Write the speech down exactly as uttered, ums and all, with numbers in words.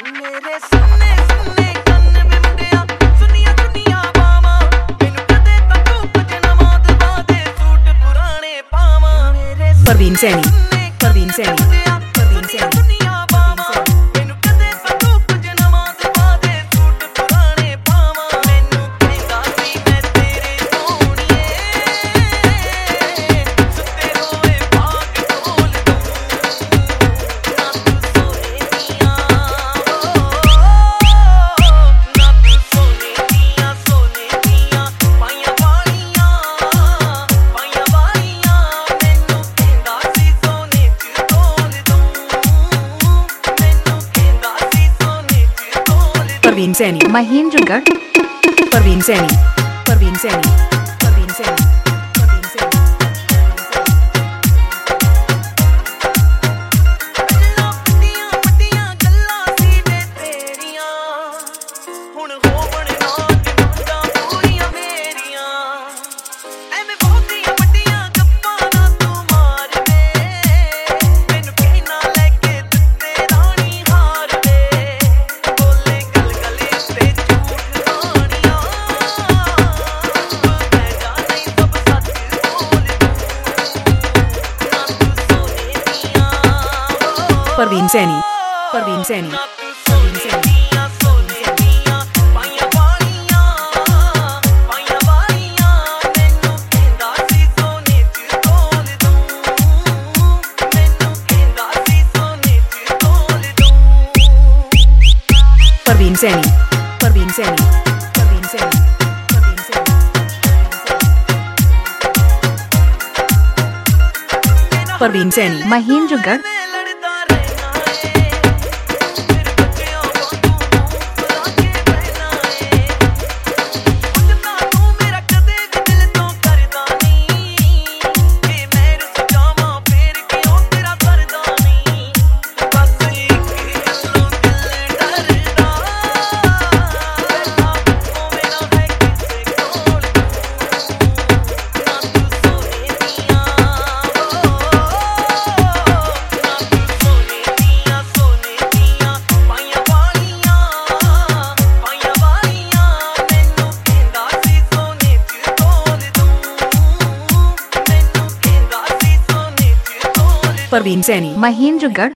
मेरे सुनने सुनने कन्न में मुंडिया सुनिया सुनिया बावा मैनू कदे तां तू कुछ ना मौत वादे सूट पुराने पावा मेरे परवीन सैनी परवीन सैनी परवीन सैनी परवीन सैनी महेंद्रगढ़ परवीन सैनी परवीन सैनी परवीन सैनी परवीन सैनी परवीन सैनी परवीन सैनी परवीन सैनी परवीन सैनी परवीन सैनी परवीन सैनी परवीन सैनी परवीन सैनी महेंद्रगढ़ परवीन सैनी महेंद्रगढ़